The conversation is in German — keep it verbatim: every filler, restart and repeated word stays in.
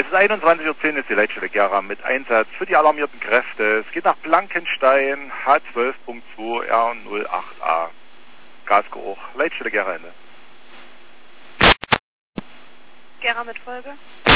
Es ist einundzwanzig Uhr zehn, ist die Leitstelle Gera mit Einsatz für die alarmierten Kräfte. Es geht nach Blankenstein, H zwölf Punkt zwei R null acht A. Gasgeruch, Leitstelle Gera Ende. Gera mit Folge.